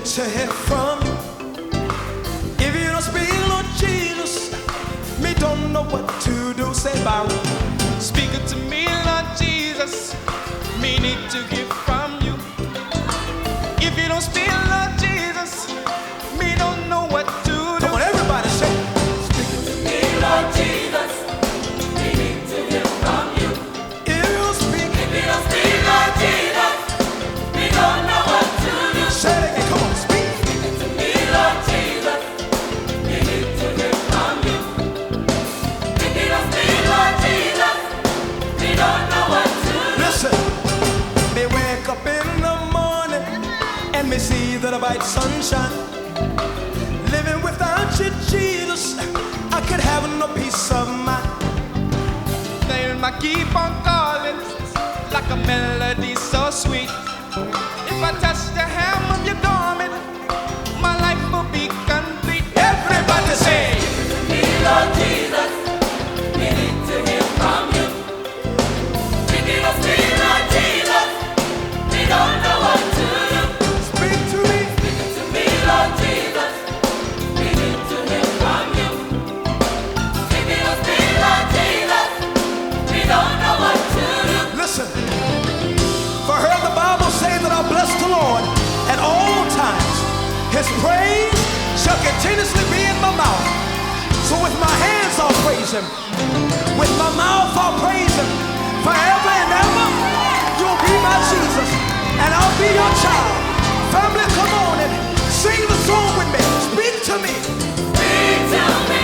to hear from you. If you don't speak, Lord Jesus, me don't know what to do. Say, Byron. Speak it to me, Lord Jesus, me need to hear from you. If you don't speak, Lord Jesus, me don't know what to do. Come on, everybody say, Speak it to me, Lord Jesus, we need to hear from you. if you don't speak, If you don't speak, Lord Jesus, we don't know what to do. say it again. Come on, speak. Speak it to me, Lord Jesus, we need to hear from you. If you don't speak, Lord Jesus, we don't know what to do. Listen, me wake up in the morning and me see the bright sunshine. Living without you, Jesus, I could have no peace of mind. Name I keep on calling like a melody so sweet. If I touch the hem of your garment, my life will be complete. Everybody say, To me, Lord Jesus, we need to hear from you. If you don't speak, Lord Jesus, we don't know what to do. Speak to me. Speak it to me, Lord Jesus, we need to hear from you. If you don't speak, Lord Jesus, we don't know what to do. Listen, for I heard the Bible say that I'll bless the Lord at all times. His praise shall continuously be in my mouth. So with my hands I'll praise him. With my mouth I'll praise him. Forever and ever, you'll be my Jesus. And I'll be your child. Family, come on and sing the song with me. Speak to me. Speak to me,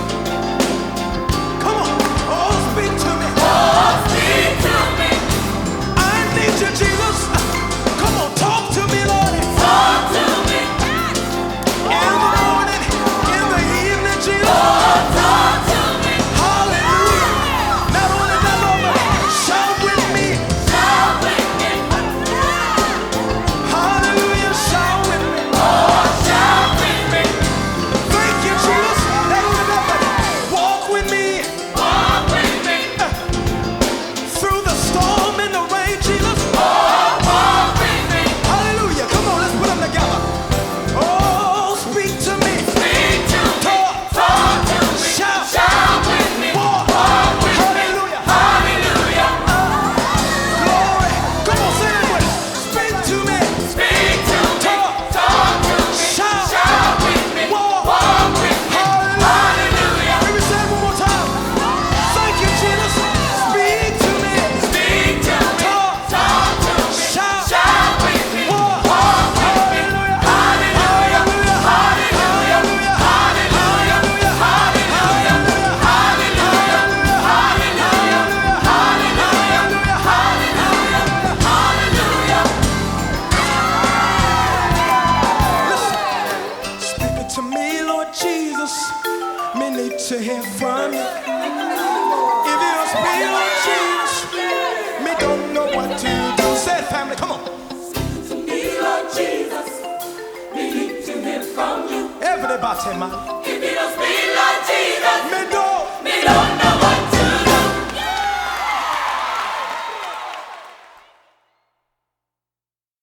Come on. Oh, speak to me. oh, speak to me, I need you, Jesus. Come on, talk to me, Lord. talk to me, In the morning, in the evening, Jesus. oh, talk to me, Hallelujah. Not only that, Lord, but shout with me. shout with me, Hallelujah, shout with me. oh, shout with me, Thank you, Jesus. Not only that, but walk with me walk with me, through the storm and the rain, Jesus. oh, walk with me, Hallelujah. Come on, let's put them together. Oh, speak to me. speak to me, Talk. talk to me, Shout. shout with me, Walk. walk with me, Hallelujah. hallelujah, Glory. Come on, sing it with us. Speak to me. speak to me, talk to me, Shout. shout with me, Walk. walk with me, hallelujah, Let me say it one more time. Thank you, Jesus. Speak to me. speak to me, talk to me, Shout. shout with me, Walk. walk with me, Hallelujah. hallelujah, Hallelujah. hallelujah, hallelujah, hallelujah, hallelujah, hallelujah, hallelujah, hallelujah. Speak it to me, Lord Jesus. Me need to hear from you. If you don't speak, Lord Jesus, me don't know what to do. Say it, family. Come on. To me, Lord Jesus, we need to hear from you. Everybody, man. If you don't speak, Lord Jesus, Me don't. we don't know what